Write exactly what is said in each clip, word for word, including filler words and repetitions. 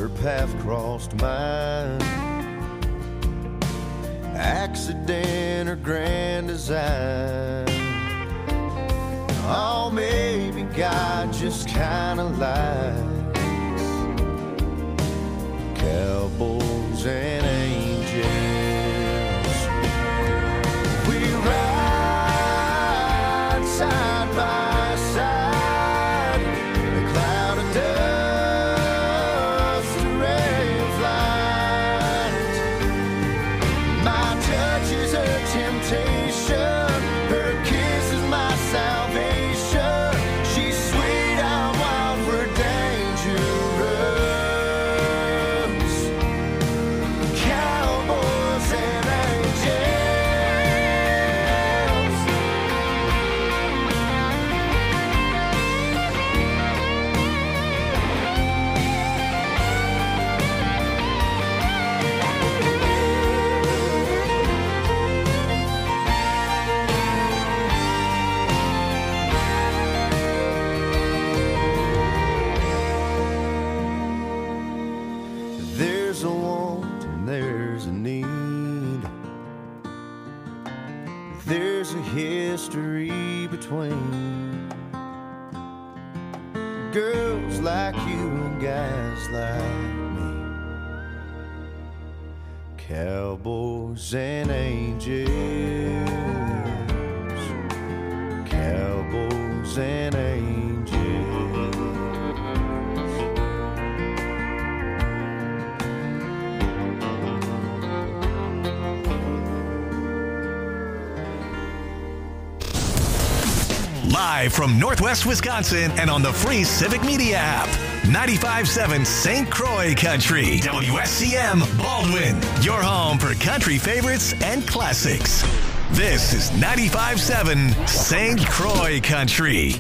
her path crossed mine. Accident or grand design. Oh, maybe God just kinda lies. Cowboys and angels, we ride side by side. A cloud of dust, a ray of light. My touch is her temptation, her kiss is my salvation. She's sweet, I'm wild, we're dangerous. Cowboys and angels. There's a want and there's a need. There's a history between girls like you and guys like me. Cowboys and angels. Cowboys and angels. Live from Northwest Wisconsin and on the free Civic Media app. ninety-five point seven Saint Croix Country. W S C M Baldwin. Your home for country favorites and classics. This is ninety-five point seven Saint Croix Country.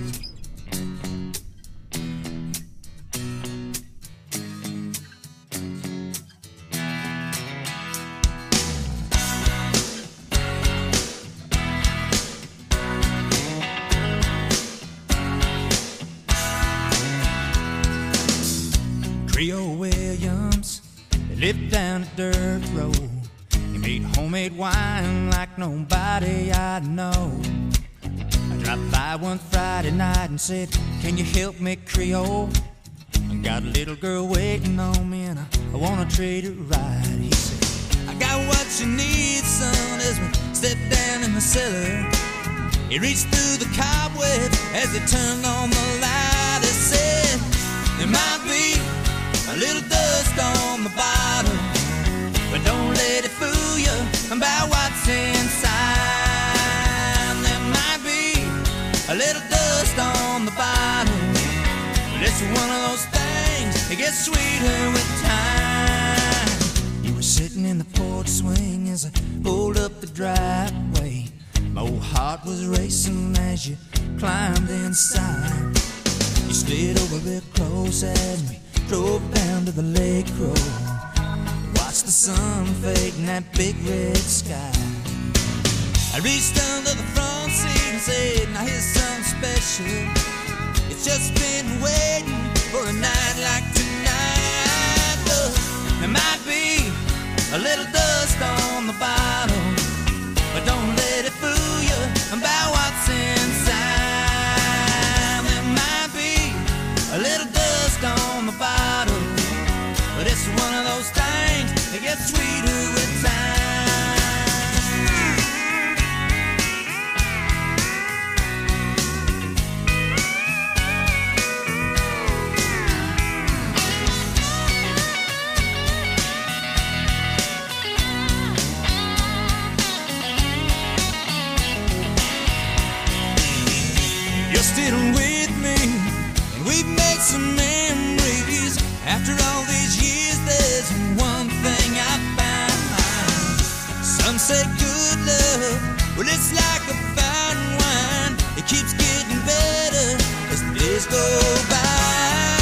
Trio Williams, they lived down a dirt road. He made homemade wine like nobody I know. I dropped by one Friday night and said, can you help me, Creole? I got a little girl waiting on me and I, I wanna treat her right. He said, I got what you need, son, as we stepped down in the cellar. He reached through the cobwebs as he turned on the light. He said, there might be a little dust on the bottom, but don't let it fool you about what's inside. There might be a little dust on the bottom, but it's one of those things that gets sweeter with time. You were sitting in the porch swing as I pulled up the driveway. My old heart was racing as you climbed inside. You slid over real close as we drove down to the lake road. Watched the sun fade in that big red sky. I reached under the front seat and said, now here's something special. It's just been waiting for a night like tonight. Look, there might be a little dust on the bottom, but don't let it fool you about what's inside. There might be a little dust on the bottom, but it's one of those things that gets sweeter with time. You're still with me, and we've made some memories. After all these years, there's one thing I found. Some say good love, well, it's like a fine wine. It keeps getting better as the days go by.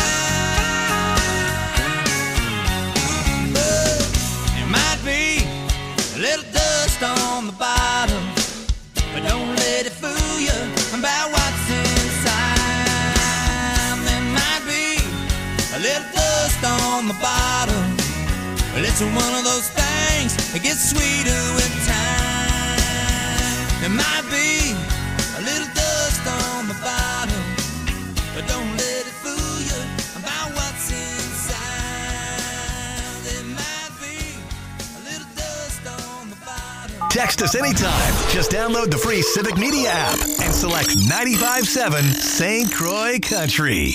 But there might be a little dust on the bottom, but don't let it fool you about what's inside. There might be a little dust dust on the bottom. But it's one of those things that gets sweeter with time. There might be a little dust on the bottom, but don't let it fool you about what's inside. There might be a little dust on the bottom. Text us anytime. Just download the free Civic Media app and select ninety-five point seven Saint Croix Country.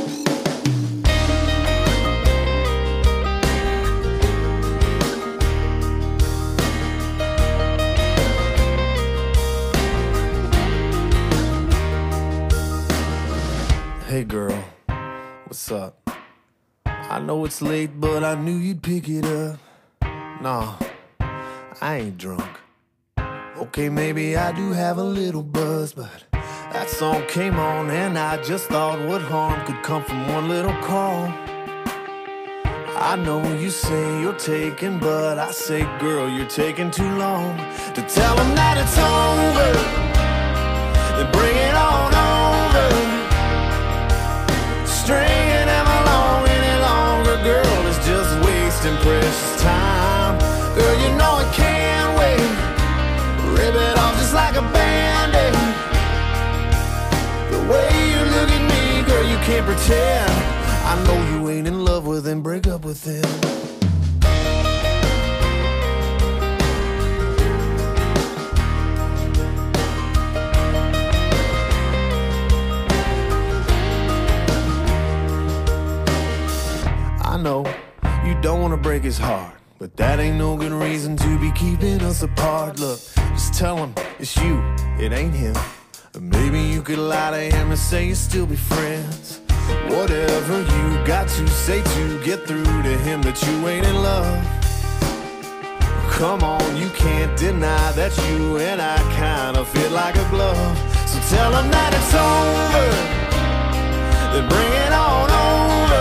Hey girl, what's up? I know it's late, but I knew you'd pick it up. Nah, I ain't drunk. Okay, maybe I do have a little buzz, but that song came on and I just thought what harm could come from one little call. I know you say you're taking, but I say, girl, you're taking too long to tell them that it's over. Then bring it on over. Stringing them along any longer, girl, is just wasting precious time. Girl, you know it can't wait. Rip it off just like a band-aid. The way you look at me, girl, you can't pretend. I know you ain't in love with him, break up with him. I know you don't want to break his heart, but that ain't no good reason to be keeping us apart. Look, just tell him it's you, it ain't him. Or maybe you could lie to him and say you'll still be friends. Whatever you got to say to get through to him that you ain't in love. Come on, you can't deny that you and I kind of fit like a glove. So tell him that it's over, then bring it on over.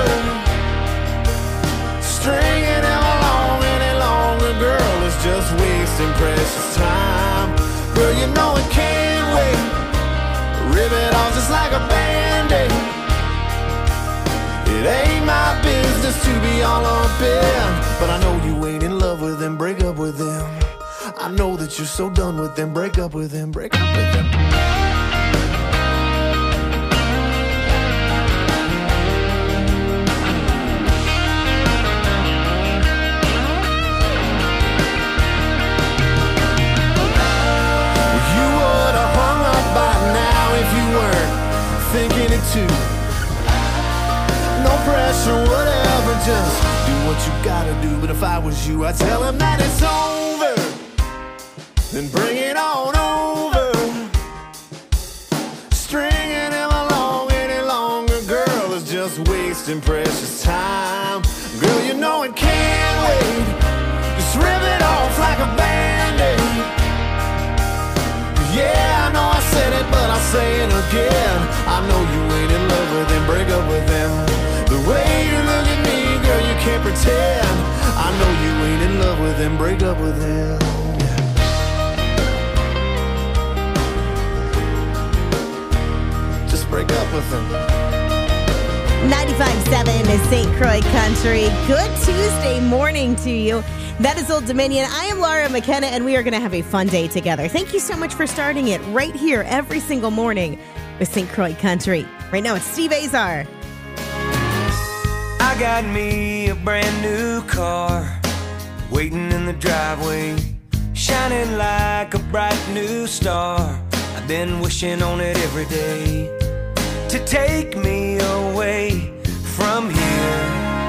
Stringing him along any longer, girl, is just wasting precious time. Girl, you know it can't wait. Rip it off just like a band-aid. It ain't my business to be all up in, but I know you ain't in love with him, break up with him. I know that you're so done with him, break up with him, break up with him. Thinking it too. No pressure, whatever, just do what you gotta do. But if I was you, I'd tell him that it's over, then bring it on over. Stringing him along any longer, girl, is just wasting precious time. Girl, you know it can't wait. Just rip it off like a band-aid. Yeah, I know I said it, but I'll say it again. I know you ain't in love with him, break up with him. The way you look at me, girl, you can't pretend. I know you ain't in love with him, break up with him. Just break up with him. ninety-five point seven is Saint Croix Country. Good Tuesday morning to you. That is Old Dominion. I am Laura McKenna, and we are going to have a fun day together. Thank you so much for starting it right here every single morning with Saint Croix Country. Right now, it's Steve Azar. I got me a brand new car waiting in the driveway, shining like a bright new star. I've been wishing on it every day to take me away from here.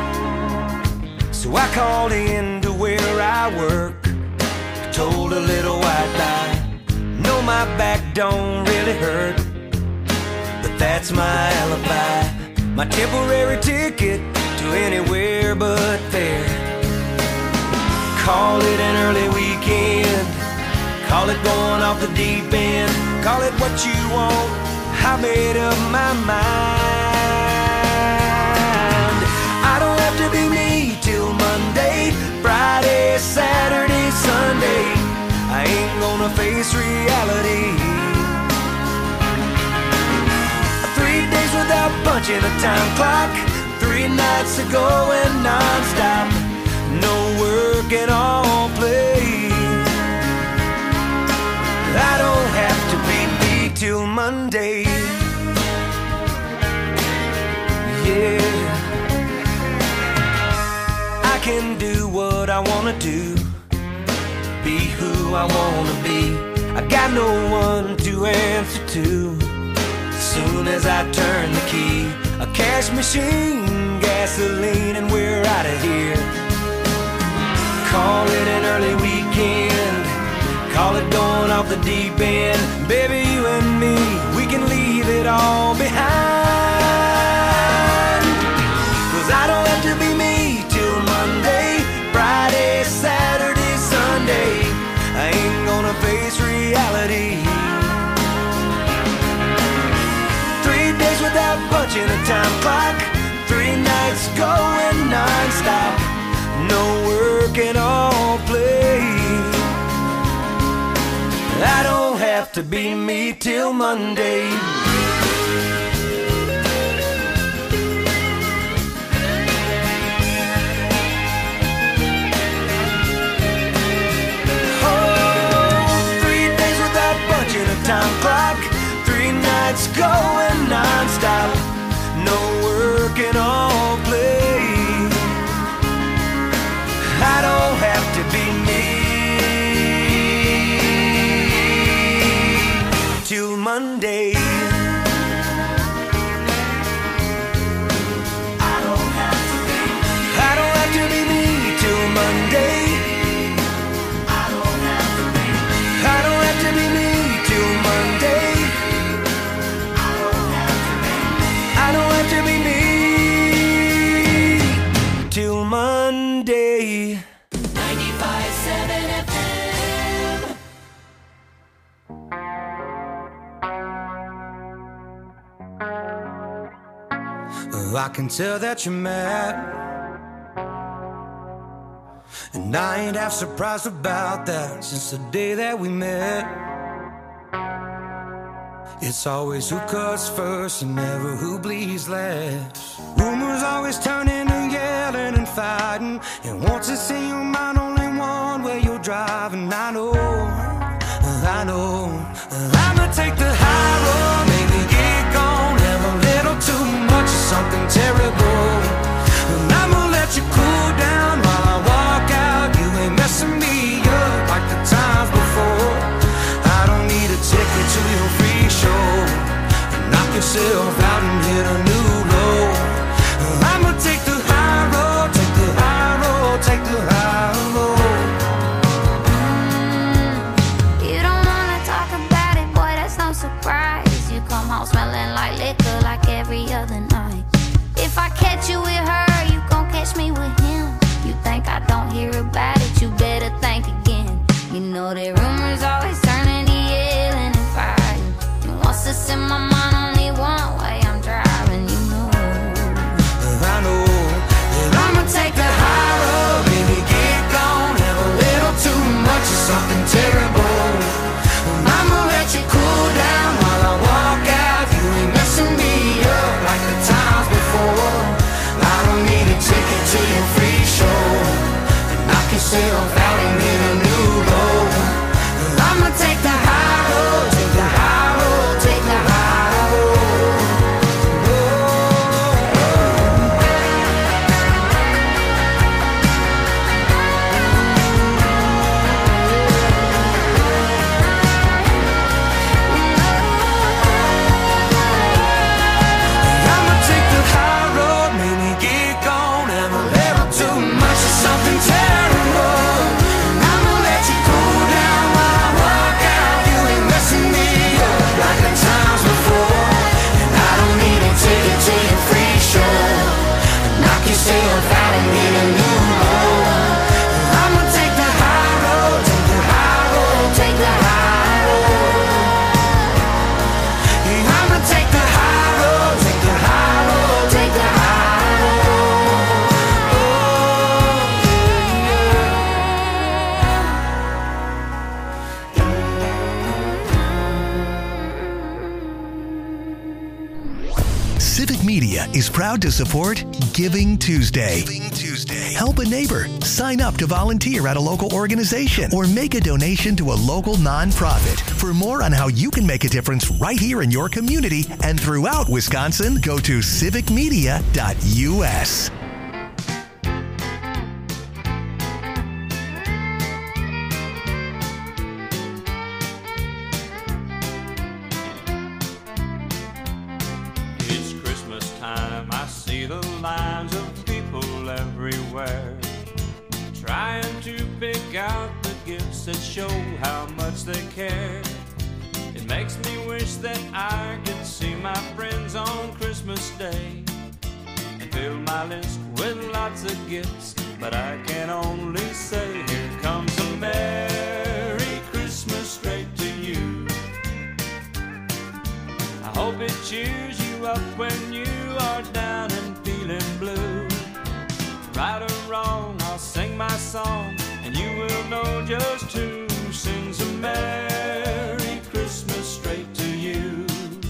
So I called in to where I work, told a little white lie. No, my back don't really hurt, but that's my alibi, my temporary ticket to anywhere but there. Call it an early weekend, call it going off the deep end, call it what you want, I made up my mind. I don't have to be me till Monday, Friday, Saturday, Sunday. I ain't gonna face reality. Three days without punching a time clock, three nights nights are going non-stop, no work and all play. I don't have to be me till Monday. Yeah, I can do what I wanna do, be who I wanna be. I got no one to answer to. As soon as I turn the key, a cash machine, gasoline, and we're out of here. Call it an early weekend, call it going off the deep end. Baby, you and me, we can leave it all behind. Cause I don't have to be me till Monday, Friday, Saturday, Sunday. I ain't gonna face reality. Three days without punching a time clock, three nights going non-stop, no work and all play. I don't have to be me till Monday. Time clock, three nights going non-stop, no work and all play. I don't have to be me till Monday. I don't have to be I don't have to be me till Monday. I don't have to be I don't have to be me till Monday. I don't have to be I don't have to be me till Monday. ninety-five seven F M. Oh, I can tell that you're mad, and I ain't half surprised about that. Since the day that we met, it's always who cuts first and never who bleeds last. Rumors always turning and yelling and fighting, and once it's in your mind, only one way you're driving. I know, I know, I'ma take the high road, maybe get gone, have a little too much of something terrible. And I'ma let you cool down while I walk out. You ain't messing me up like the times before. I don't need a ticket to your free show. Knock yourself out and hit a new low. I'ma take the high road, take the high road, take the high road. You don't wanna talk about it, boy, that's no surprise. You come home smelling like liquor like every other night. If I catch you with her, you gon' catch me with him. You think I don't hear about it, you better think again. You know that rumors always turning to yelling and fighting, and once it's in my mind, only one way I'm driving, you know. I know that I'ma take the high road, baby, get gone, have a little too much of something terrible. I'ma let you cool down while I walk out. You ain't messing me up like the times before. I don't need a ticket to your free show, and knock yourself out and hit a new low. I'ma take the high road, take the high road, take the high road. I'ma take the high road, maybe get gone, have a little too much of something terrible. I'ma let you cool down while I walk out. You is proud to support Giving Tuesday. Giving Tuesday. Help a neighbor. Sign up to volunteer at a local organization or make a donation to a local nonprofit. For more on how you can make a difference right here in your community and throughout Wisconsin, go to civic media dot U S. It's Christmas time, I see the lines of people everywhere, trying to pick out the gifts that show how much they care. It makes me wish that I could see my friends on Christmas Day and fill my list with lots of gifts, but I can only say here comes a Merry Christmas straight to you. I hope it cheers you up when you are down and feeling blue. Right or wrong, I'll sing my song and you will know just who sings a Merry Christmas straight to you.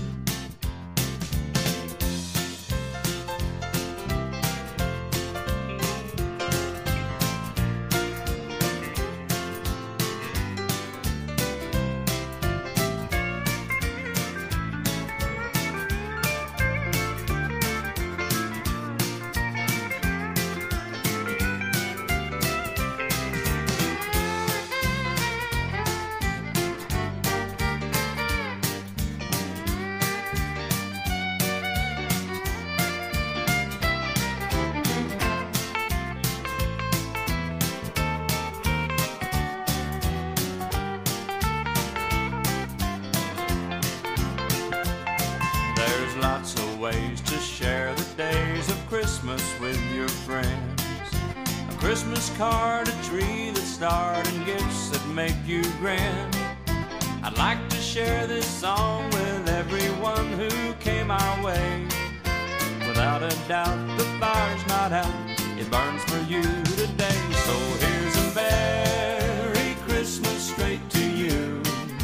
There's lots of ways to share the days of Christmas with your friends. A Christmas card, a tree that starred, and gifts that make you grin. I'd like to share this song with everyone who came our way. Without a doubt, the fire's not out, it burns for you today. So here's a Merry Christmas straight to you.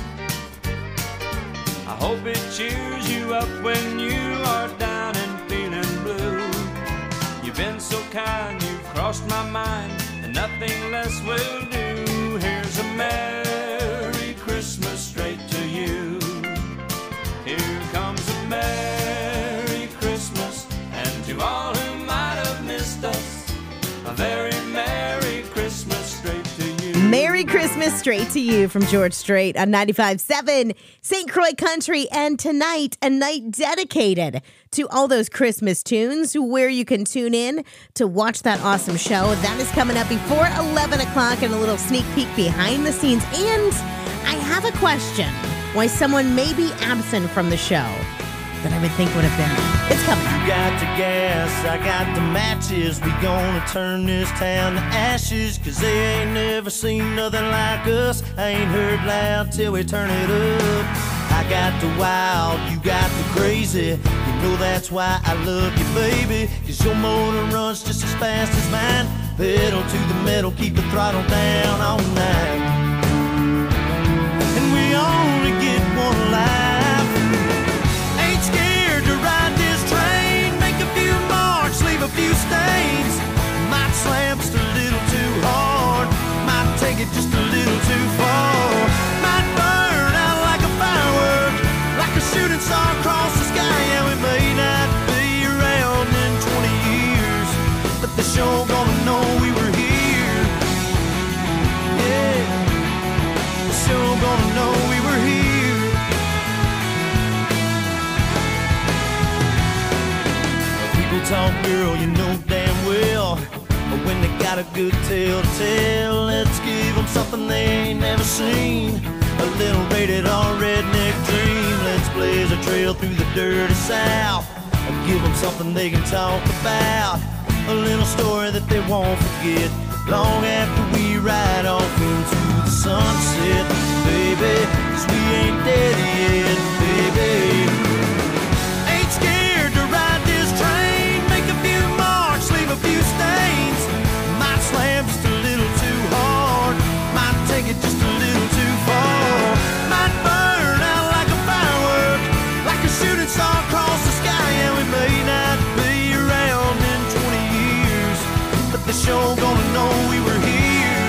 I hope it cheers you up when you are down and feeling blue. You've been so kind, you've crossed my mind, and nothing less will do. Here's a Merry Christmas straight to you. Here comes a Merry Christmas, and to all who might have missed us, a very Merry Christmas straight to you. Merry Christmas straight to you from George Strait on ninety-five point seven Saint Croix Country. And tonight, a night dedicated to all those Christmas tunes where you can tune in to watch that awesome show. That is coming up before eleven o'clock and a little sneak peek behind the scenes. And I have a question why someone may be absent from the show that I would think would have been. It's coming. You got the gas, I got the matches. We gonna turn this town to ashes, cause they ain't never seen nothing like us. I ain't heard loud till we turn it up. I got the wild, you got the crazy. You know that's why I love you, baby, cause your motor runs just as fast as mine. Pedal to the metal, keep the throttle down all night. And we only get one life. A few stains, might slam just a little too hard, might take it just a little too far, might burn out like a firework, like a shooting star across the sky. And we may not be around in twenty years, but they're sure gonna know we were here. Yeah, they're sure gonna know we were here. Talk, girl, you know damn well, but when they got a good tale to tell, let's give them something they ain't never seen. A little rated R redneck dream. Let's blaze a trail through the dirty South and give them something they can talk about. A little story that they won't forget long after we ride off into the sunset, baby, cause we ain't dead yet, baby. Ain't scared to ride this train. A few stains, might slam just a little too hard, might take it just a little too far, might burn out like a firework, like a shooting star across the sky. And we may not be the show gonna know we were here.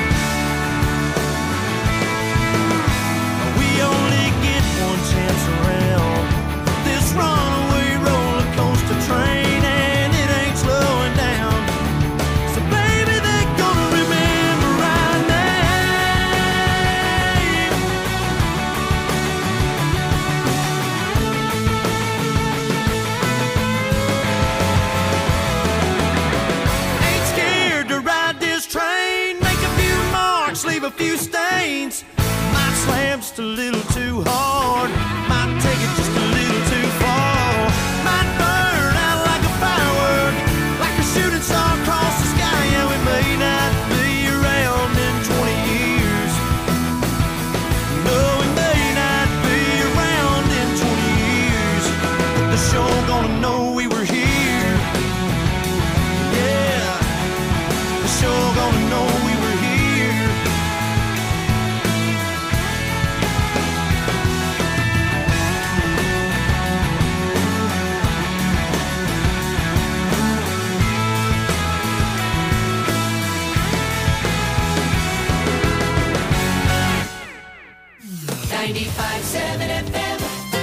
We only get one chance around this runaway roller coaster train, and it ain't slowing down. So baby, they're gonna remember our name. Ain't scared to ride this train, make a few marks, leave a few stains. Might slam just a little too hard, might take it just a little too far. Might burn out like a firework, like a shooting star across the sky. Yeah, we may not be around in twenty years. No, we may not be around in twenty years. But the show gonna know we were here. Yeah, the show gonna know we were here. ninety-five point seven F M.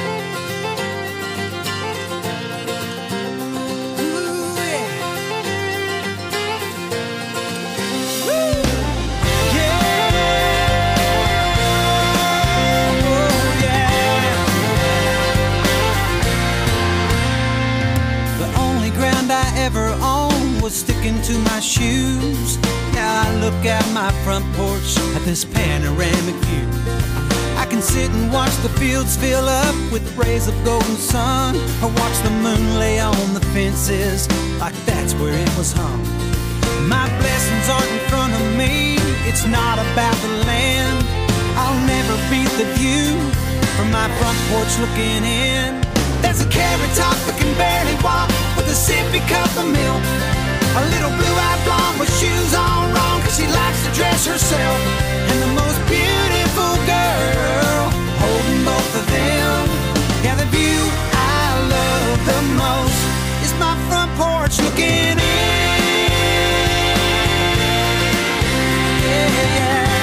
The only ground I ever owned was sticking to my shoes. Now I look out my front porch at this panoramic view. I can sit and watch the fields fill up with rays of golden sun, or watch the moon lay on the fences like that's where it was hung. My blessings aren't in front of me, it's not about the land. I'll never beat the view from my front porch looking in. There's a carrot top that can barely walk with a sippy cup of milk. A little blue-eyed blonde with shoes on wrong, cause she likes to dress herself. And the most beautiful girl holding both of them. Yeah, the view I love the most is my front porch looking in. Yeah,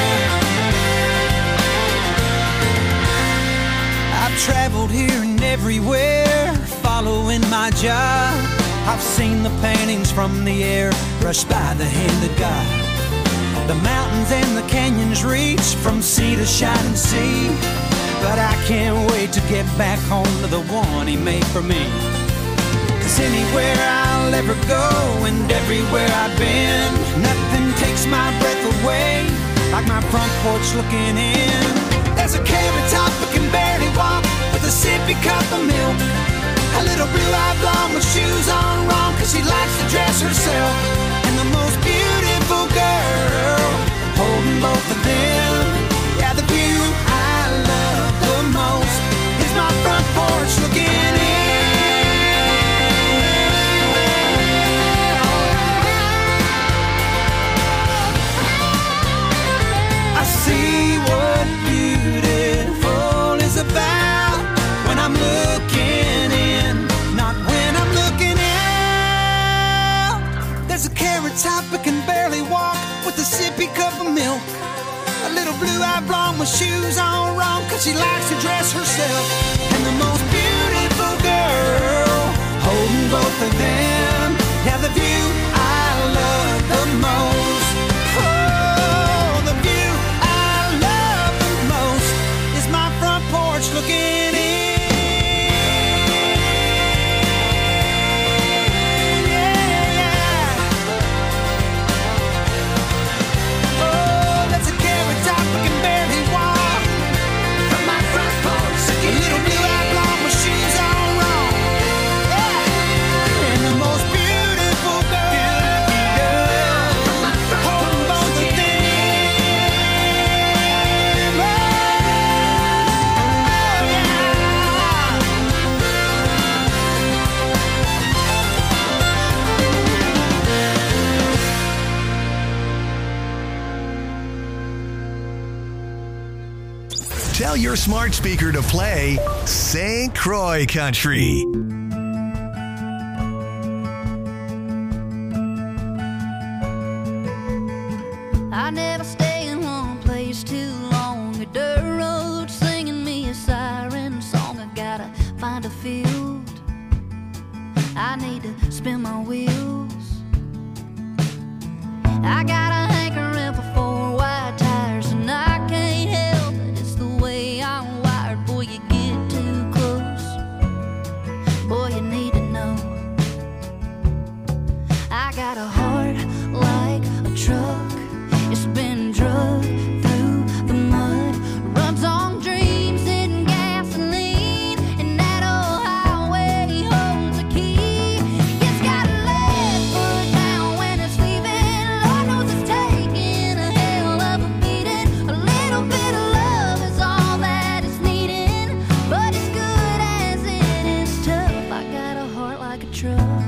yeah. I've traveled here and everywhere, following my job. I've seen the paintings from the air brushed by the hand of God. The mountains and the canyons reach from sea to shining sea. But I can't wait to get back home to the one he made for me. Cause anywhere I'll ever go and everywhere I've been, nothing takes my breath away like my front porch looking in. There's a carrot top that can barely walk with a sippy cup of milk. A little blue-eyed blonde with shoes on wrong, cause she likes to dress herself. And the most beautiful girl holding both of them. Yeah, the view I love the most is my front porch looking in. I see what beautiful is about when I'm looking in, not when I'm looking out. There's a carrot top that can barely walk with a sippy cup of milk. A little blue-eyed blonde with shoes on wrong, cause she likes to dress herself. And the most beautiful girl holding both of them. Yeah, the view I love the most. Oh, the view I love the most is my front porch looking in. Tell your smart speaker to play Saint Croix Country. I never stay in one place too long. A dirt road singing me a siren song. I gotta find a field. I need to spin my wheels. I got a hankering for four white tires, and I can't help it, it's the way I'm wired. Boy, you get too close, boy, you need to know. I got a heart like a truck, it's been drugged through the mud, runs on dreams and gasoline, and that old highway holds a key. It's got a left foot down when it's leaving. Lord knows it's taking a hell of a beating. A little bit of love is all that it's needing, but as good as it is tough, I got a heart like a truck.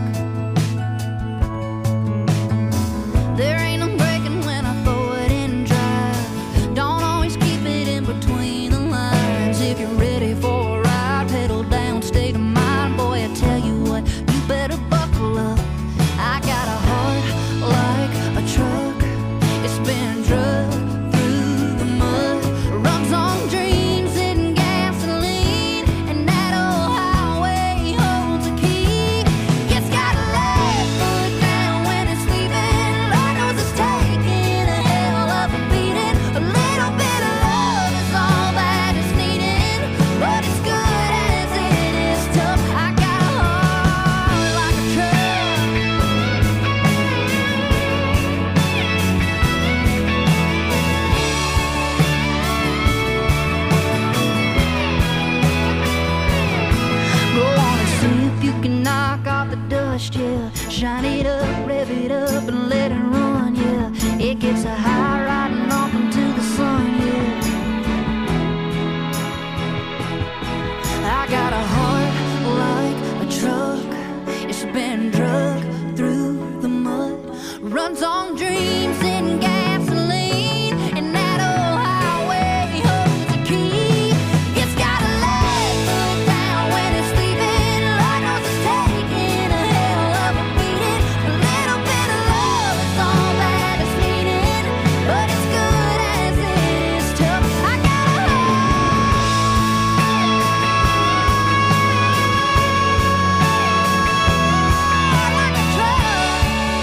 There ain't no breaking when I throw it in drive. Don't always keep it in between the lines. If you're ready for a ride, pedal down, state of mind. Boy, I tell you what, you better buckle up. I got a heart like a truck. It's been drugged through the mud, runs on dreams and gasoline, and that old highway holds a key. It's got a left foot down when it's leaving. Lord knows it's taking a hell of a beating. A little bit of love is all that it's needing, but as good as it is tough, I got a heart like a truck. Go on and see if you can knock off the dust, yeah. Shine it up, rev it up, and let it run, yeah. It gets a high riding off into the sun, yeah. I got a heart like a truck. It's been drugged through the mud, runs on dreams and gasoline, and that old highway holds a key. It's got a left foot down when it's leaving. Lord knows it's taking a hell of a beating. A little bit of love is all that it's needing, but as good as it is tough, I got a heart like a truck.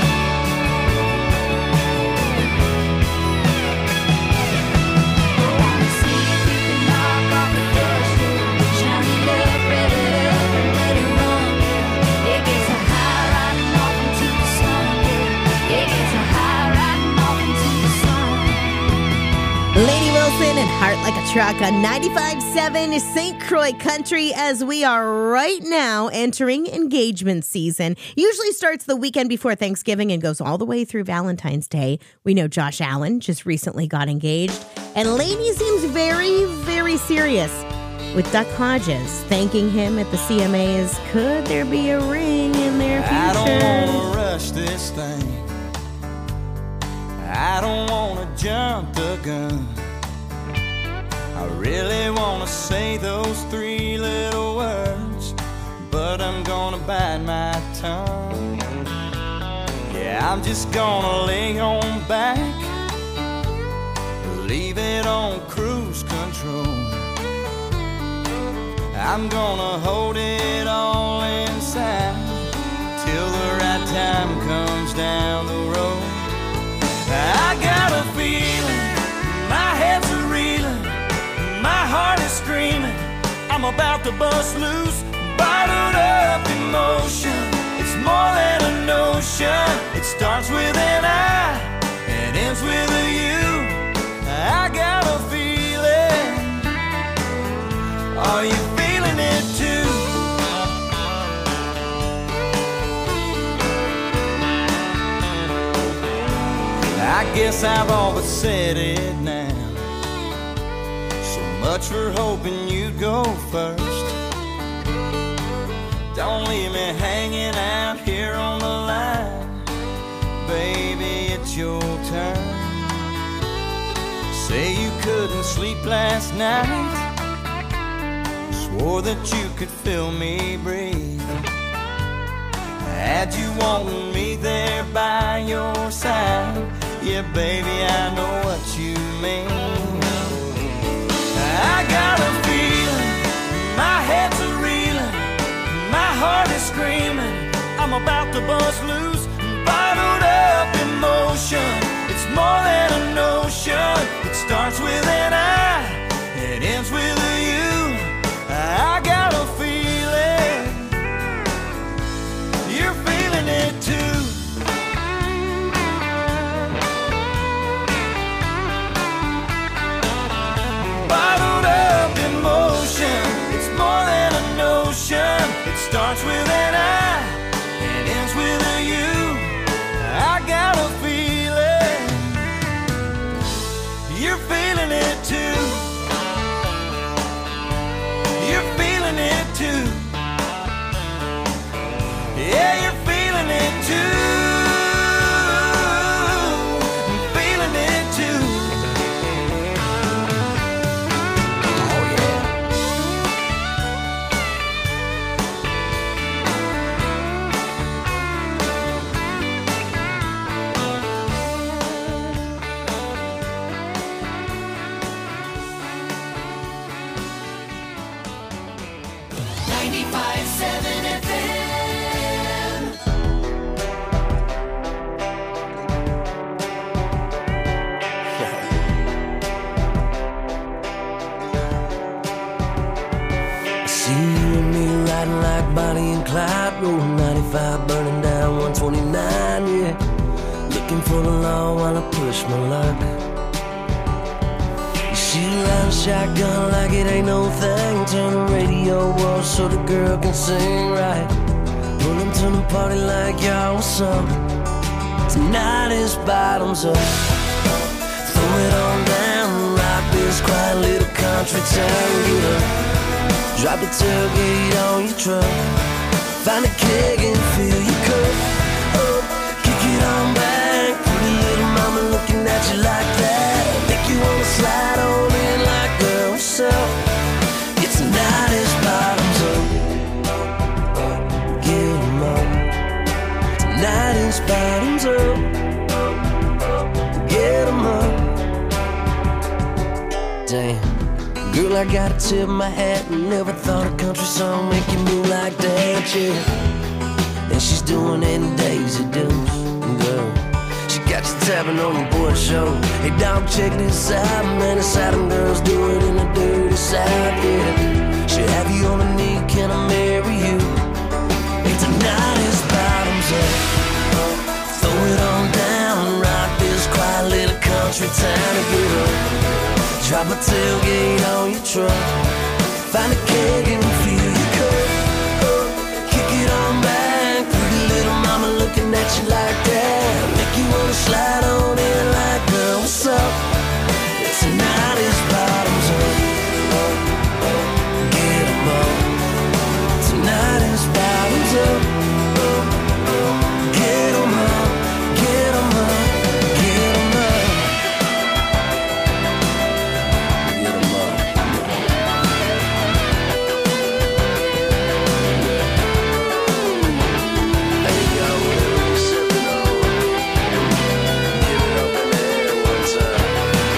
Go on and see if you can knock off the dust, yeah. Shine it up, rev it up, and let it run, yeah. It gets a high riding off into the sun, yeah. It gets a high riding off into the sun. Lady Wilson and Heart Like a Truck on ninety-five point seven Saint Croix Country, as we are right now entering engagement season. Usually starts the weekend before Thanksgiving and goes all the way through Valentine's Day. We know Josh Allen just recently got engaged, and Lainey seems very, very serious with Duck Hodges thanking him at the C M As. Could there be a ring in their I don't future? wanna rush this thing. I don't wanna jump the gun. I really wanna say those three little words, but I'm gonna bite my tongue. Yeah, I'm just gonna lay on back, leave it on cruise control. I'm gonna hold it all inside till the right time comes down the road. I got a feeling, my head's a reeling, my heart is screaming, I'm about to bust loose, bottled up emotion. It's more than a notion, it starts with an I and ends with a you. I got a feeling, are you feeling it too? I guess I've always said it now. So much for hoping you'd go first. Don't leave me hanging out here on the line. Baby, it's your turn. Say you couldn't sleep last night, swore that you could feel me breathe. Had you wanting me there by your side, Yeah, baby, I know what you mean. I got a feeling, my head's a reeling, my heart is screaming, I'm about to bust loose. Bottled up emotion, it's more than a notion. It starts with an I, it ends with a you. I got a feeling, you're feeling it too. Bottled up emotion, it's more than a notion. It starts with an I, it ends with a you. I got a feeling, you're feeling it too. You're feeling it too. Yeah, you're feeling it too. I'm feeling it too. Oh yeah. ninety-five seven F M. I see you and me riding like Bonnie and Clyde, rolling ninety-five, burning down one twenty-nine, yeah. Looking for the law while I push my luck. You shoot around a shotgun like it ain't no thing. Turn the radio off so the girl can sing right. Pulling to the party like y'all, what's up? Tonight is bottoms up. Throw it on down, rock this quiet little country town. Get up, drop the tailgate on your truck. Find a keg and fill your cup. Oh, kick it on back. Pretty little mama looking at you like that. Make you wanna slide on in like girl, what's up? It's tonight is bottoms up. Get 'em up. Tonight is bottoms up. Get 'em up. Damn, girl, I gotta tip my hat. Never thought a country song make you move like that, yeah. And she's doing it in Daisy Dukes, girl. She got you tapping on your boy show. Hey dog, check this out, man. It's how them girls do it in the dirty south, yeah. She'll have you on a knee, can I marry you? Hey, tonight is bottoms up. Throw it on down, rock this quiet little country town to get up. Drop a tailgate on your truck. Find a keg and fill your cup. Oh, kick it on back. Pretty little mama looking at you like that. Make you wanna slide on in like, girl, what's up? Tonight is bottoms up. Get 'em up. Tonight is bottoms up. Get 'em up. Get 'em up. Get 'em up. Get 'em up. Hey, yo, whatever you're sipping on, give it up in the air one time.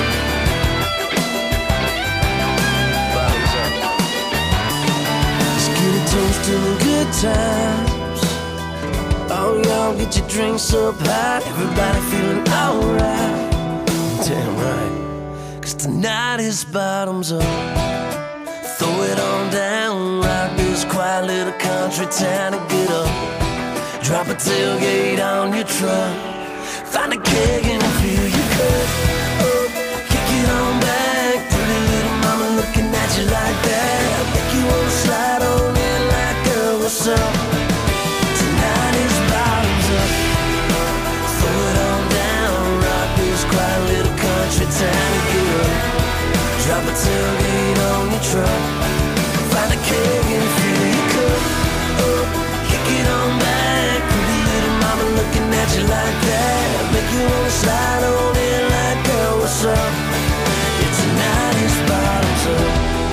Bottoms up. Let's get a toast to the good times. Oh, y'all get your drinks up high. Everybody feeling alright. Damn right. Cause tonight is bottoms up. Throw it on down. Rock this quiet little country town and get up. Drop a tailgate on your truck. Find a keg and fill your cup. Oh, kick it on back. Pretty little mama looking at you like that. Make you wanna slide on in like, girl, what's up? Tonight is bottoms up. Throw it on down. Rock this quiet little country town and get up. Drop a tailgate on your truck. Find a keg and fill your cup. Oh, kick it on back. Pretty little mama looking at you like that. Make you wanna slide on in like, girl, what's up? Yeah, tonight is bottoms up.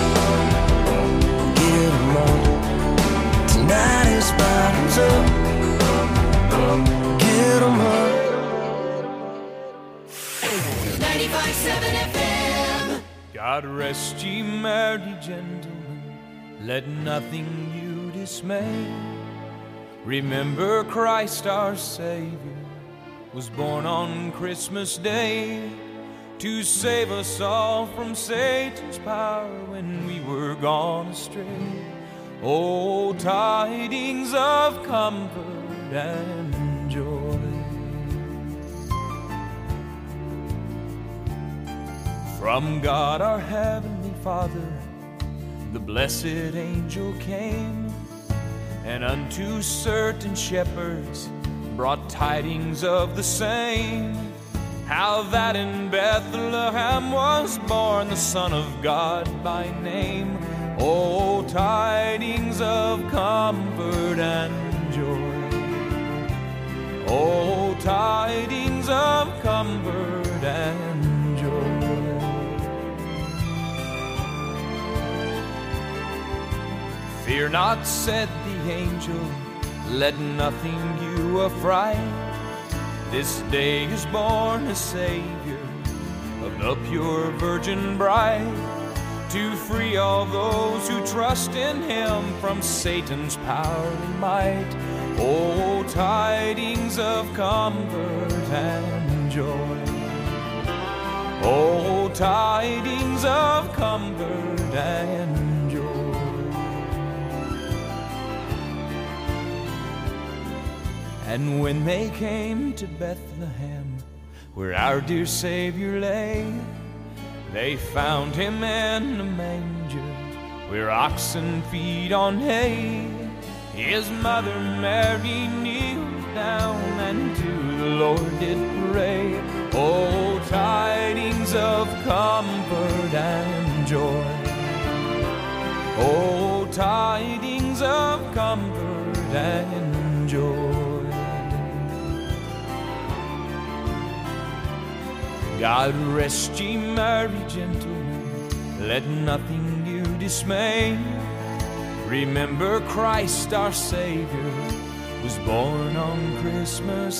Get 'em up. Tonight is bottoms up. Get 'em up. ninety-five point seven F M. God rest ye merry gentlemen, let nothing you dismay. Remember Christ our Savior was born on Christmas Day to save us all from Satan's power when we were gone astray. Oh, tidings of comfort and joy. From God our Heavenly Father, the blessed angel came, and unto certain shepherds brought tidings of the same, how that in Bethlehem was born the Son of God by name. Oh, tidings of comfort and joy. Oh, tidings of comfort and joy. Fear not, said the angel, let nothing you affright. This day is born a Savior of the pure Virgin bride, to free all those who trust in Him from Satan's power and might. Oh, tidings of comfort and joy. Oh, tidings of comfort and joy. And when they came to Bethlehem, where our dear Savior lay, they found Him in a manger, where oxen feed on hay. His mother Mary kneeled down and to the Lord did pray. Oh, tidings of comfort and joy. Oh, tidings of comfort and joy. God rest ye merry gentlemen, let nothing you dismay. Remember Christ our Savior was born on Christmas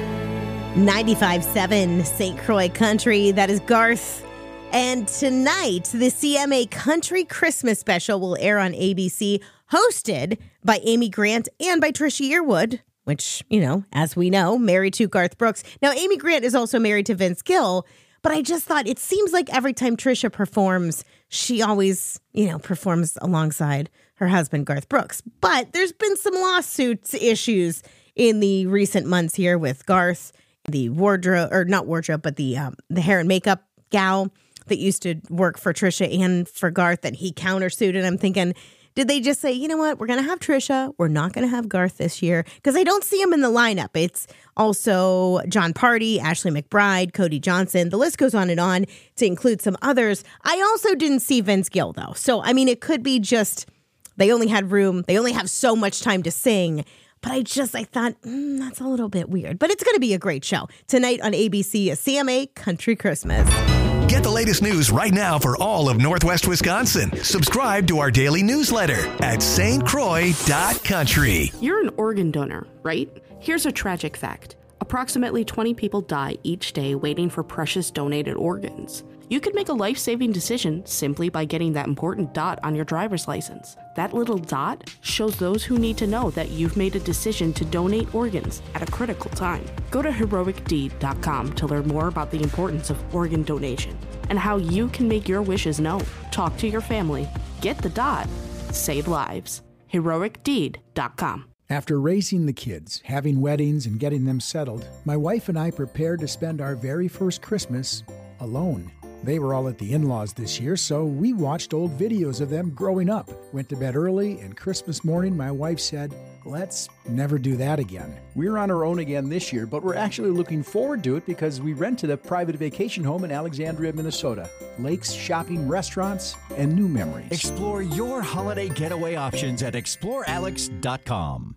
Day. ninety-five point seven Saint Croix Country, that is Garth. And tonight, the C M A Country Christmas Special will air on A B C, hosted by Amy Grant and by Trisha Yearwood, which, you know, as we know, married to Garth Brooks. Now, Amy Grant is also married to Vince Gill, but I just thought it seems like every time Trisha performs, she always, you know, performs alongside her husband, Garth Brooks. But there's been some lawsuits issues in the recent months here with Garth, the wardrobe, or not wardrobe, but the um, the hair and makeup gal that used to work for Trisha and for Garth, that he countersued. And I'm thinking, did they just say, you know what, we're going to have Trisha, we're not going to have Garth this year? Because I don't see him in the lineup. It's also John Party, Ashley McBride, Cody Johnson. The list goes on and on to include some others. I also didn't see Vince Gill, though. So, I mean, it could be just they only had room. They only have so much time to sing. But I just, I thought, mm, that's a little bit weird. But it's going to be a great show. Tonight on A B C, a C M A Country Christmas. Get the latest news right now for all of Northwest Wisconsin. Subscribe to our daily newsletter at s t croix dot country. You're an organ donor, right? Here's a tragic fact. Approximately twenty people die each day waiting for precious donated organs. You could make a life-saving decision simply by getting that important dot on your driver's license. That little dot shows those who need to know that you've made a decision to donate organs at a critical time. Go to heroic deed dot com to learn more about the importance of organ donation and how you can make your wishes known. Talk to your family. Get the dot. Save lives. heroic deed dot com. After raising the kids, having weddings, and getting them settled, my wife and I prepared to spend our very first Christmas alone. They were all at the in-laws this year, so we watched old videos of them growing up, went to bed early, and Christmas morning my wife said, let's never do that again. We're on our own again this year, but we're actually looking forward to it because we rented a private vacation home in Alexandria, Minnesota. Lakes, shopping, restaurants, and new memories. Explore your holiday getaway options at explore alex dot com.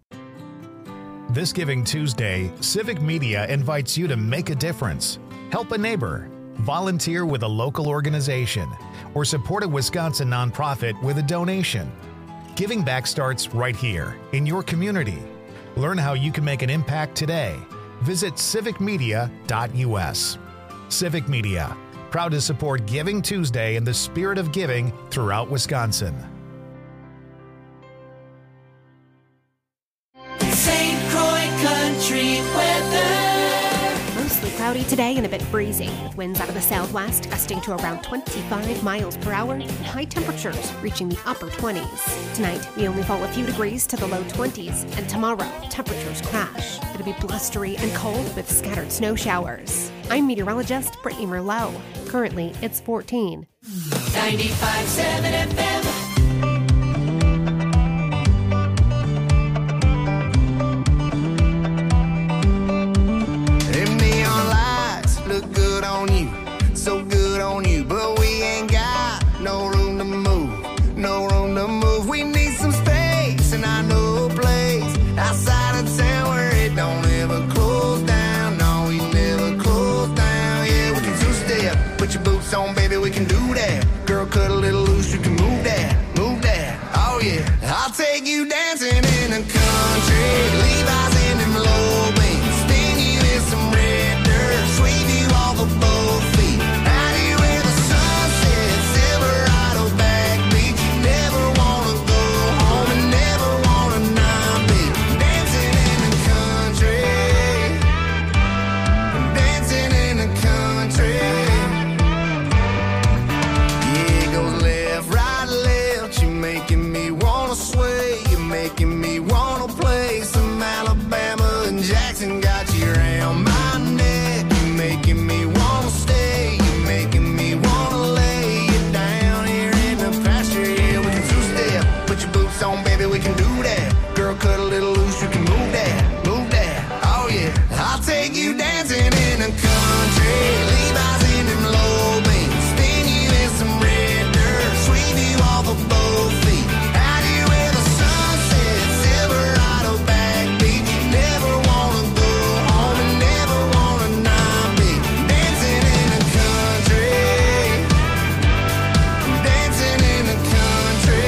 This Giving Tuesday, Civic Media invites you to make a difference. Help a neighbor, volunteer with a local organization, or support a Wisconsin nonprofit with a donation. Giving back starts right here, in your community. Learn how you can make an impact today. Visit civic media dot u s. Civic Media, Proud to support Giving Tuesday and the spirit of giving throughout Wisconsin. Saint Croix Country weather. Mostly cloudy today and a bit breezy, with winds out of the southwest gusting to around twenty-five miles per hour and high temperatures reaching the upper twenties. Tonight, we only fall a few degrees to the low twenties, and tomorrow, temperatures crash. It'll be blustery and cold with scattered snow showers. I'm meteorologist Brittany Merlot. Currently, it's fourteen. ninety-five point seven F M. Look good on you, so good on you, but we ain't got no room to move, no room to move. We need some space, and I know a place outside of town where it don't ever close down. No, we never close down. Yeah, we can two-step, put your boots on, baby, we can do that. Girl, cut a little loose, you can move that, move that. Oh yeah, I'll take you dancing in the country, Levi's in them low beams, spin you in some red dirt, sweep you off of both feet, out here where the sun sets, Silverado back beach. You never wanna go home and never wanna not be dancing in the country, dancing in the country. Yeah, it goes left, right, left. You're making me wanna sway, you're making me wanna play some Alabama and Jackson. Got you around my neck, you're making me wanna stay, you're making me wanna lay you down here in the pasture. Yeah, we can two-step, put your boots on, baby, we can do that. Girl, cut a little loose, you can move that, move that. Oh yeah, I'll take you dancing in the country, Levi's in them low beams, spin you in some red dirt, sweep you off of both feet, out here where the sun sets, Silverado back beach. You never wanna go home and never wanna not be dancing in the country, dancing in the country.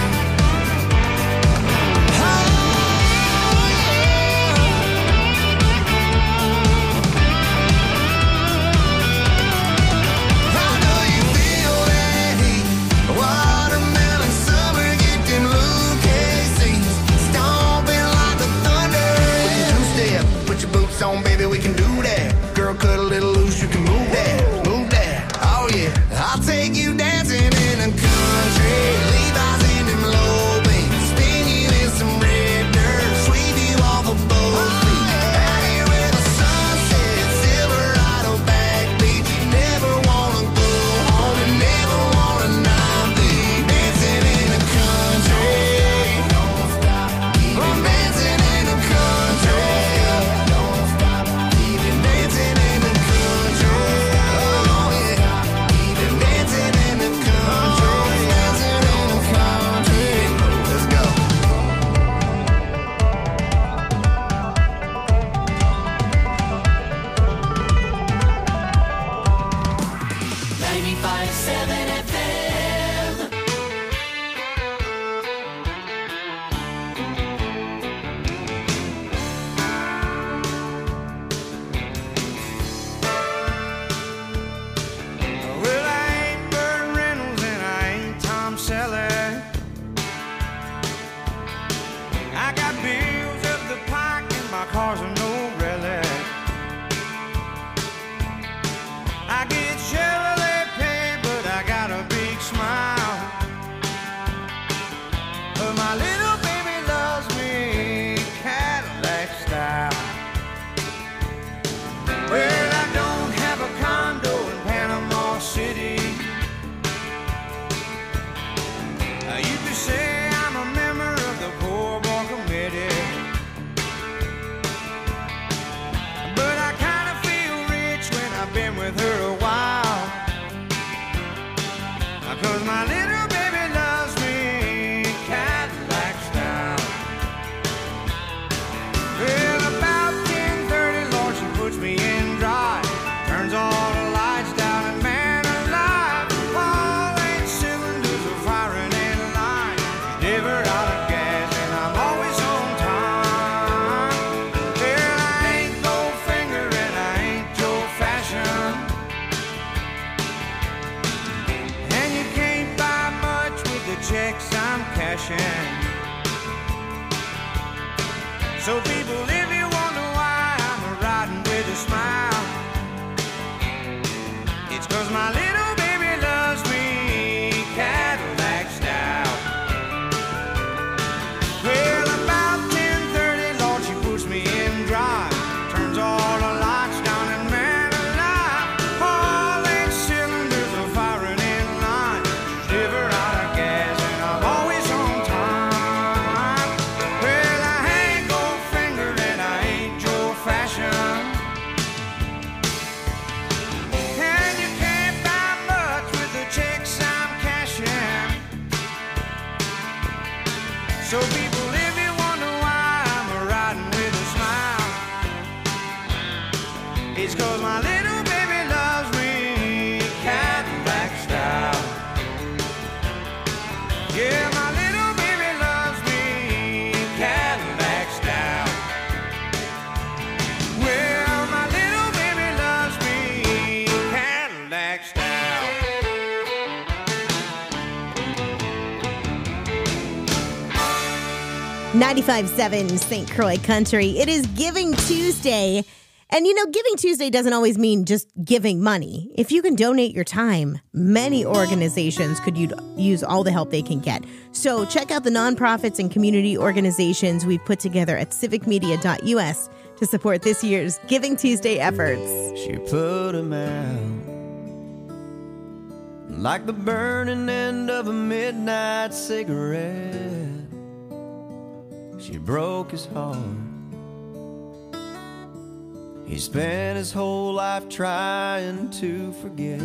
I know you feel that heat, watermelon summer, get them Luke K Cs, stomping like the thunder. We can two-step, put your boots on, baby, we can do that. Girl, cut a little loose, you can move that, move that. Oh yeah, I'll take you dancing in the country, Levi's in them low beams, spin you in some red dirt, sweep you off of both feet, out here where the sun sets, Silverado back beach. You never wanna go home and never wanna not be dancing in the country. Don't stop, keep on dancing in the country. Don't stop, keep it dancing in the country. Oh yeah, keep it dancing in the country, dancing in the country. Let's go. ninety-five point seven F M. Well, I ain't Burt Reynolds and I ain't Tom Selleck. I got bills up the pike and my car's a no relic. I get Chevrolet pay, but I got a checks I'm cashing. So people, if you wonder why I'm riding with a smile, it's 'cause my little baby loves me Cadillac style. Well, about ten thirty, Lord, she puts me in drive, turns all the lights down and man alive, all eight cylinders are firing in line, never out of gas and I'm always on time. Well, I ain't gold-fingered and I ain't Joe-fashioned, and you can't buy much with the checks I'm cashing. So people, if you wonder why I'm riding with a smile, it's 'cause my little baby loves me Cadillac style. Yeah, my little baby loves me Cadillac style. Well, my little baby loves me Cadillac style. ninety-five point seven Saint Croix Country. It is Giving Tuesday. And you know, Giving Tuesday doesn't always mean just giving money. If you can donate your time, many organizations could u- use all the help they can get. So check out the nonprofits and community organizations we've put together at civic media dot u s to support this year's Giving Tuesday efforts. She put him out like the burning end of a midnight cigarette. She broke his heart. He spent his whole life trying to forget.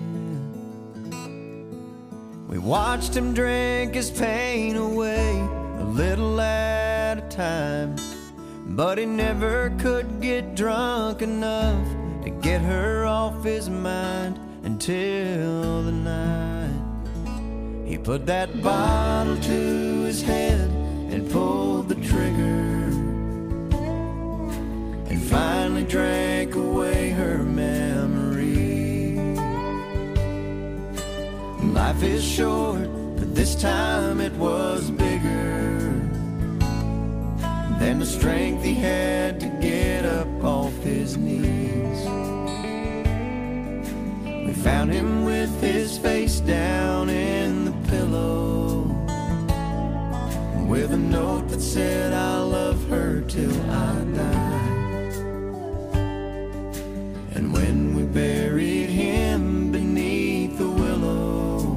We watched him drink his pain away a little at a time, but he never could get drunk enough to get her off his mind until the night he put that bottle to his head and pulled the trigger, and finally drank away her memory. Life is short, but this time it was bigger than the strength he had to get up off his knees. We found him with his face down in the pillow, with a note that said, "I'll love her till I die." And when we buried him beneath the willow,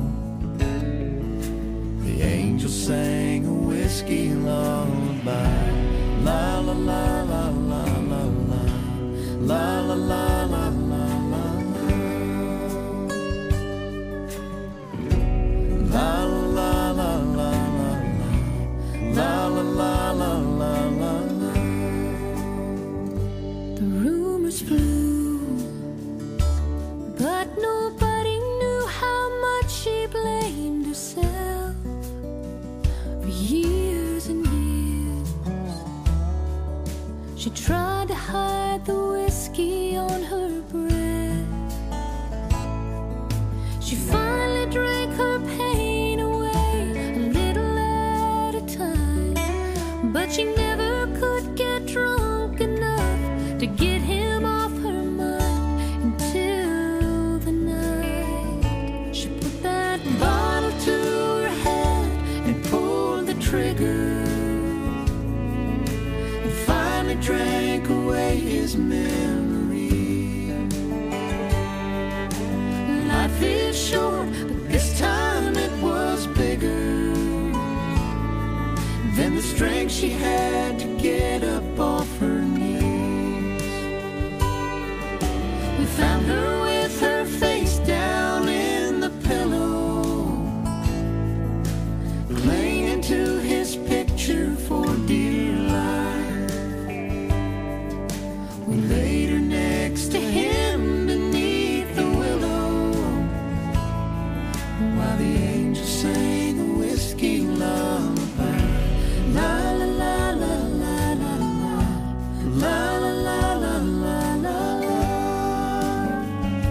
the angel sang a whiskey lullaby. La la la la la la la, la la la la la la, la la la la. La la la la la la la. The rumors flew, but nobody knew how much she blamed herself for years and years. She tried to hide the whiskey on her breath. She finally drank her pain away a little at a time, but she never could get drunk enough to get him off her mind until the night she put that bottle to her head and pulled the trigger, and finally drank away his memory. Life is short, but this time it was bigger than the strength she had to get up off her knees. We found her with her face down in the pillow, clinging to his picture for dear life. We laid her next to him beneath the willow, while the angel sang a whiskey lullaby. La la la la la la la, la la la la la la la.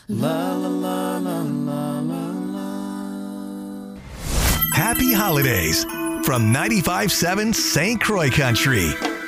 La la la la la la la. Happy holidays from ninety-five seven Saint Croix Country.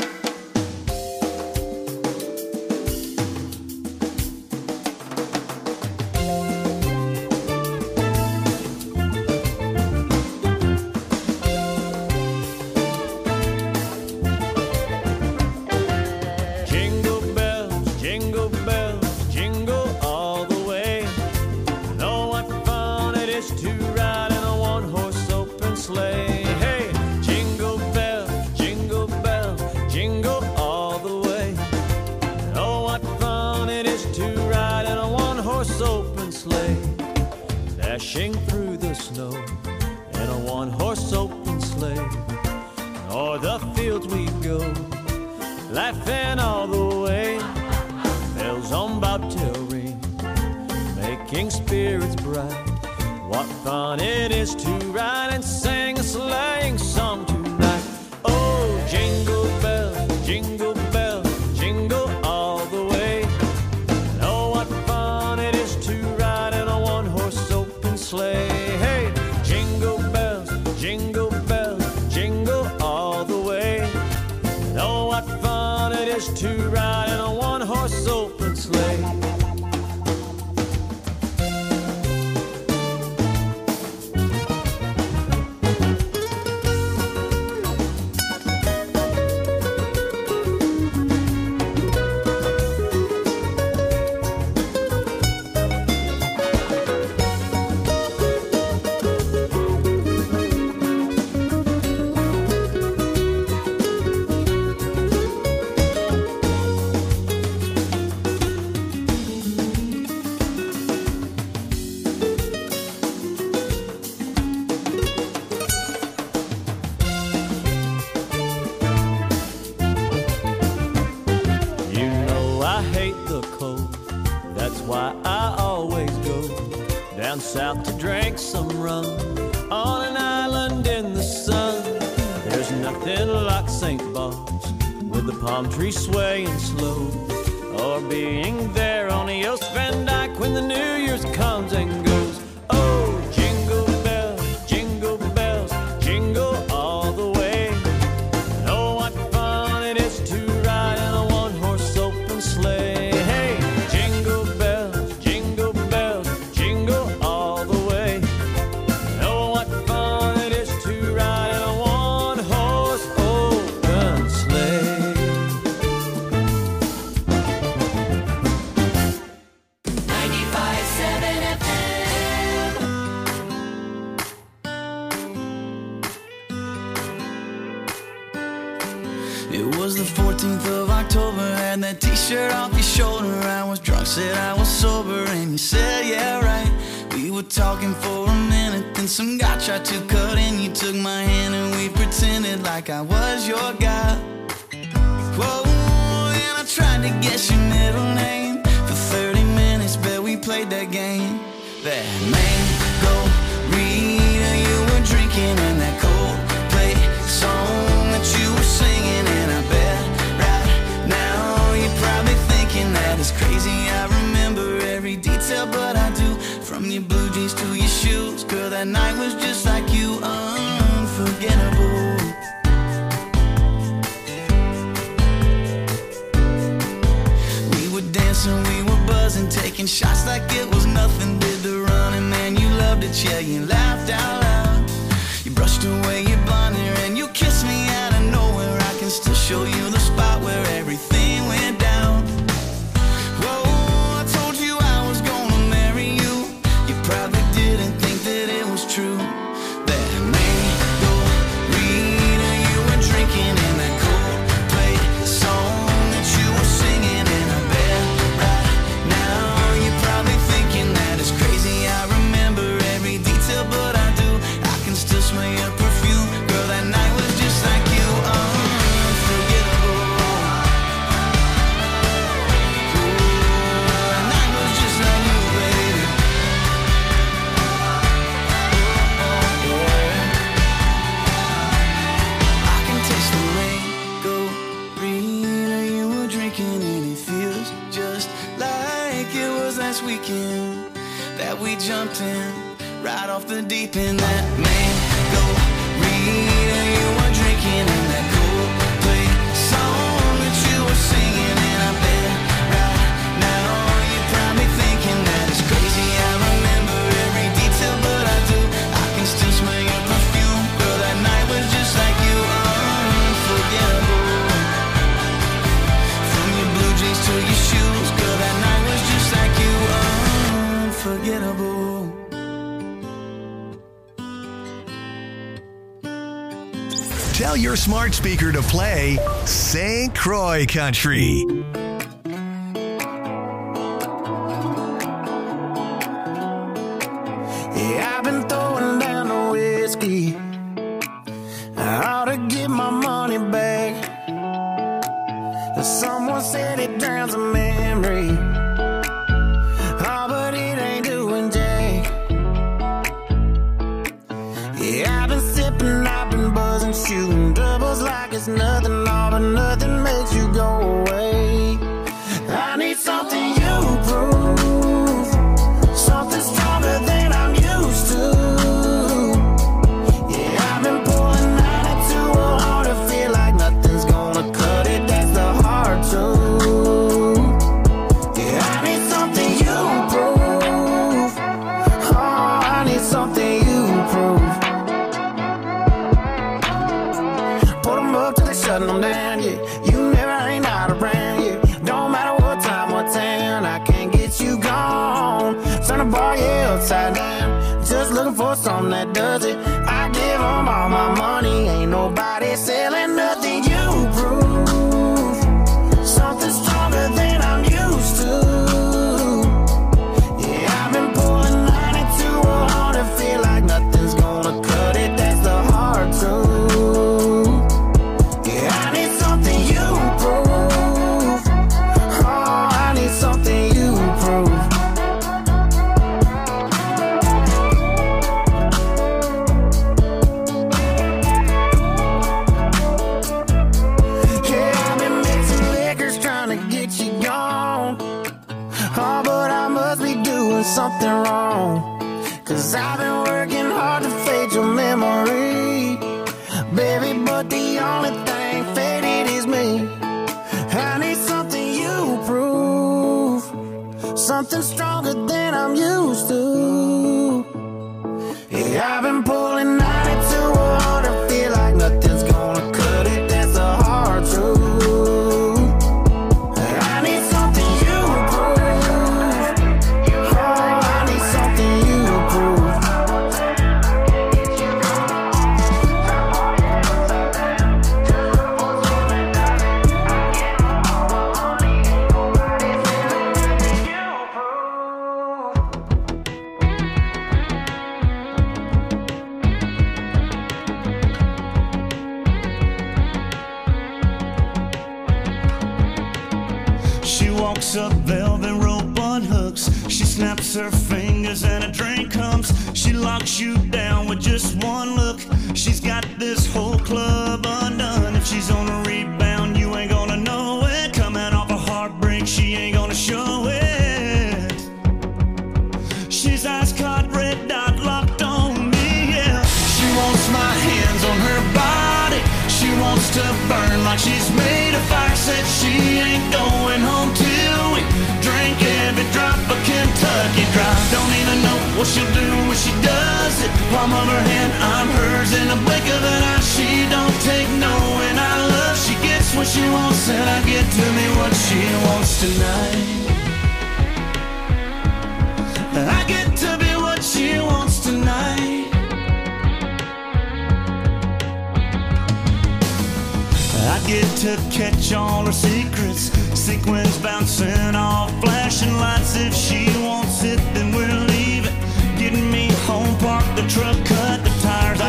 Jingle bells, jingle bells, jingle all the way. Know what fun it is to ride in a one-horse open sleigh. Hey, jingle bells, jingle bells, jingle all the way. Know what fun it is to ride in a one-horse open sleigh. Dashing through the snow in a one-horse open sleigh. O'er the fields we go, laughing all the way. Bells on bobtail ring, making spirits bright. What fun it is to ride and sing a sleighing song tonight. Oh, jingle bells, jingle bells, jingle all the way. Oh, what fun it is to ride in a one-horse open sleigh. Hey, jingle bells, jingle bells, jingle all the way. Oh, what fun it is to ride in a one-horse open sleigh. You know I hate the cold, that's why I always go down south to drink some rum on an island in the sun. There's nothing like Saint Bart's with the palm trees swaying slow, or being there on the Oost Van Dyke when the New Year's comes and goes. Oh, jingle bells, jingle bells, jingle all the way. Oh, what fun it is to ride in a one-horse open sleigh. Hey, jingle bells, jingle bells, jingle all the way. Oh, what fun it is to ride in a one-horse open sleigh. ninety-five seven F M. It was the fourteenth of October, had that t-shirt off your shoulder. I was drunk, said I was sober, and you said, yeah, right. We were talking for a minute, then some guy tried to cut in. You took my hand and we pretended like I was your guy. Whoa, and I tried to guess your middle name. For thirty minutes, bet we played that game. That mango Rita you were drinking, and that Coldplay song that you were singing. And I bet right now you're probably thinking that it's crazy I remember every detail, but I do. From your blue jeans to your shoes, girl, that night was just like you, unforgettable. We were dancing, we were buzzing, taking shots like it was nothing. Did the running, man, you loved it, yeah, you laughed out loud. You brushed away your blonde hair and you kissed me out of nowhere. I can still show you the spot where everything went down. Whoa, I told you I was gonna marry you. You probably didn't think that it was true. That mango Rita you were drinking, and that Coldplay song that you were singing. And I bet right now you're probably thinking that it's crazy I remember every detail, but I do. I can still smell your perfume, girl, that night was just like you, unforgettable. that we jumped in right off the deep end. That mango Rita you were drinking in that Coldplay song that you were singing, and I bet right now you're probably thinking that it's crazy. I remember every detail, but I do. I can still smell your perfume, girl. That night was just like you, unforgettable. From your blue jeans to your shoes, girl. That night was just like you, unforgettable. Tell your smart speaker to play Saint Croix Country. Yeah, I've been throwing down the whiskey. I ought to get my money back. Someone said it drowns a memory. Oh, but it ain't doing jack. Yeah, I've been sipping, I've been buzzing, shooting doubles like it's nothing, all but nothing makes you go away. I need something you prove, something stronger than I'm used to. Yeah, I've been pulling out it too hard to feel like nothing's gonna cut it. That's the hard truth. Yeah, I need something you prove. Oh, I need something you prove. Put 'em up till they shutting them down, yeah. You never ain't out around, yeah. Don't matter what time, what town, I can't get you gone. Turn the bar, yeah, upside down. Just looking for something that does it. I give 'em all my money, ain't nobody selling nothing. You prove something stronger than I'm used to. Yeah, I've been pulling ninety-two hard to feel like nothing's gonna cut it. That's the hard truth. Yeah, I need something you prove. Oh, I need something you prove. Yeah, I've been mixing liquors trying to get you gone. Oh, but I must be doing something wrong, 'cause I've been working hard to fade your memory, baby, but the only thing faded is me. I need something you prove, something stronger than I'm used to. Yeah, I've been pulling ninety-two hard to feel like nothing's gonna cut it. That's the hard truth. I need something you prove. Oh, I need something you prove. She walks up velvet rope on hooks. She snaps her fingers and a drink comes. She locks you down with just one look. She's got this whole club undone. If she's on a rebound, you ain't gonna know it. Coming off a heartbreak, she ain't gonna show it. She's ice cold, red dot locked on me, yeah. She wants my hands on her body. She wants to burn like she's made of fire. Said she ain't going home till we drink every drop of Kentucky Dry. Don't even know what she'll do when she does it. Palm of her hand, I'm hers in a blink of an eye. She don't take no, and I love. She gets what she wants, and I get to me what she wants tonight. I get to be what she wants tonight. I get to catch all her secrets. Sequins bouncing off flashing lights. If she wants it, then we'll leave it. Getting me home, park the truck, cut